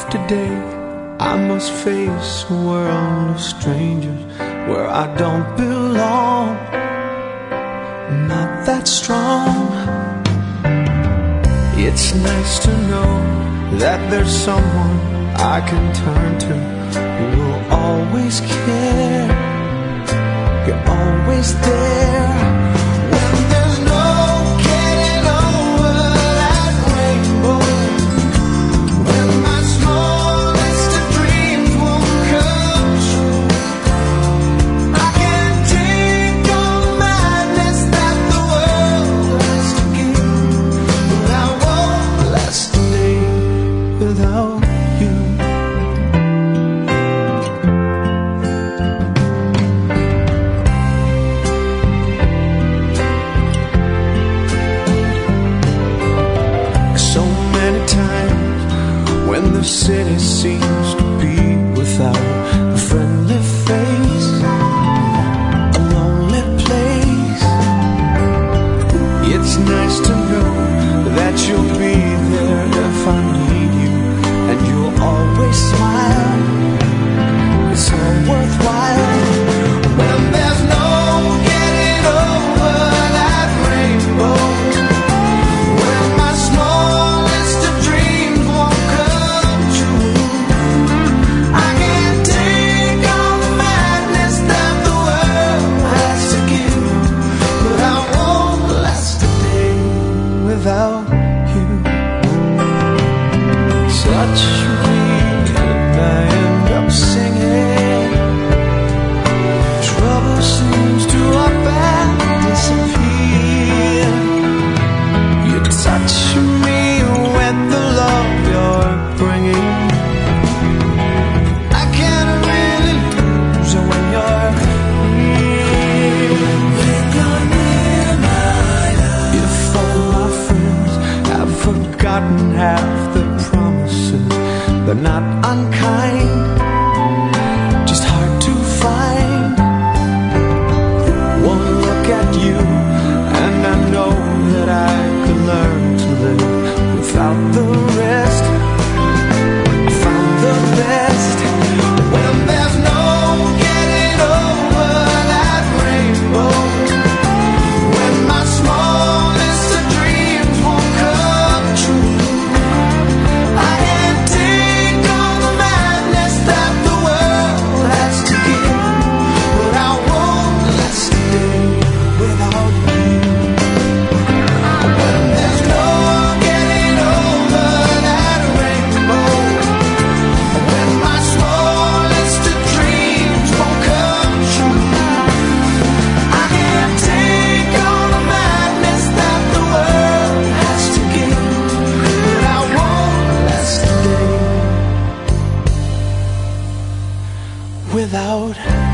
today, I must face a world of strangers where I don't belong. I'm not that strong. It's nice to know that there's someone I can turn to who will always care. You're always there. When there's no getting over that rainbow, when my smallest of dreams won't come true, I can't take all the madness that the world has to give, but I won't last a day without you. When the city seems to be without a friendly face, a lonely place, it's nice to know that you'll be there if I need you, and you'll always smile. It's all worthwhile. When there's no getting over that rainbow, when my smallest of dreams won't come true, I can't take all the madness that the world has to give, but I won't last a day without you. Touch me and I end up singing. Trouble seems to up and disappear. You touch me with the love you're bringing. I can't really lose when you're here. When you're near, my love. If all my friends have forgotten half the promises, they're not unkind, just hard to find. One look at you and I know that I could learn to live without the rest. I found the best. When there's no getting over that rainbow, when my smallest of dreams won't come true, I can't take all the madness that the world has to give, but I won't last a day without you. When there's no getting over that rainbow, when my smallest of dreams won't come true, I can't take all the madness that the world has to give, but I won't last a day without